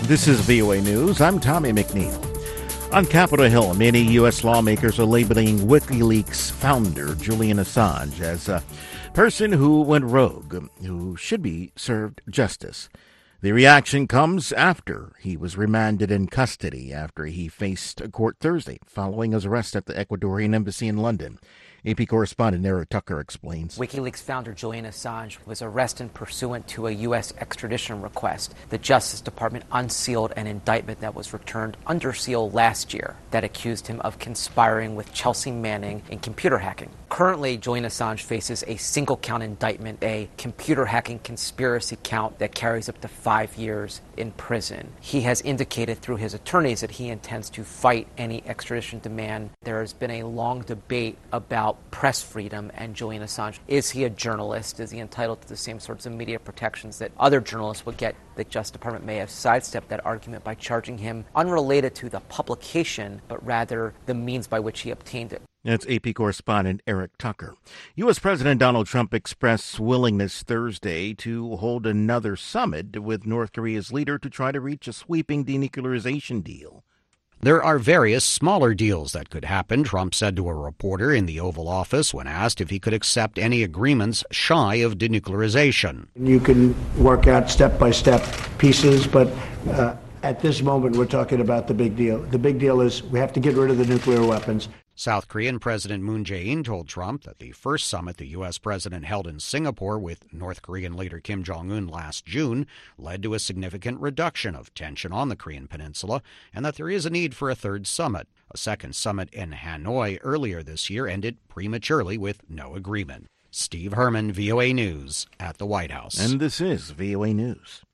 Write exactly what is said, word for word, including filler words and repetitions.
This is V O A News. I'm Tommy McNeil. On Capitol Hill, many U S lawmakers are labeling WikiLeaks founder Julian Assange as a person who went rogue, who should be served justice. The reaction comes after he was remanded in custody after he faced court Thursday following his arrest at the Ecuadorian embassy in London. A P correspondent Eric Tucker explains. WikiLeaks founder Julian Assange was arrested pursuant to a U S extradition request. The Justice Department unsealed an indictment that was returned under seal last year that accused him of conspiring with Chelsea Manning in computer hacking. Currently, Julian Assange faces a single-count indictment, a computer hacking conspiracy count that carries up to five years in prison. He has indicated through his attorneys that he intends to fight any extradition demand. There has been a long debate about press freedom and Julian Assange. Is he a journalist? Is he entitled to the same sorts of media protections that other journalists would get? The Justice Department may have sidestepped that argument by charging him unrelated to the publication, but rather the means by which he obtained it. That's A P correspondent Eric Tucker. U S. President Donald Trump expressed willingness Thursday to hold another summit with North Korea's leader to try to reach a sweeping denuclearization deal. There are various smaller deals that could happen, Trump said to a reporter in the Oval Office when asked if he could accept any agreements shy of denuclearization. You can work out step-by-step pieces, but uh, at this moment we're talking about the big deal. The big deal is we have to get rid of the nuclear weapons. South Korean President Moon Jae-in told Trump that the first summit the U S president held in Singapore with North Korean leader Kim Jong-un last June led to a significant reduction of tension on the Korean peninsula and that there is a need for a third summit. A second summit in Hanoi earlier this year ended prematurely with no agreement. Steve Herman, V O A News, at the White House. And this is V O A News.